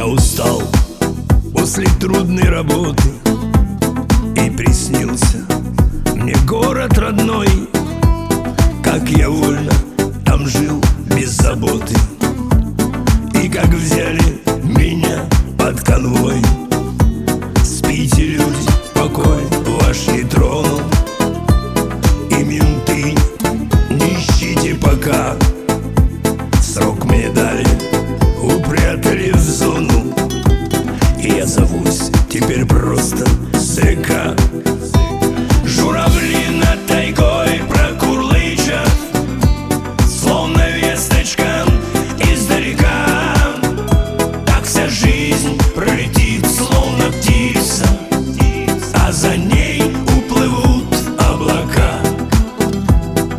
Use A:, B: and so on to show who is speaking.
A: Я устал после трудной работы, и приснился мне город родной. Как я вольно там жил без заботы, и как взяли меня под конвой. Спите, люди, покой ваш не тронул, и менты не ищите пока. Срок мне дали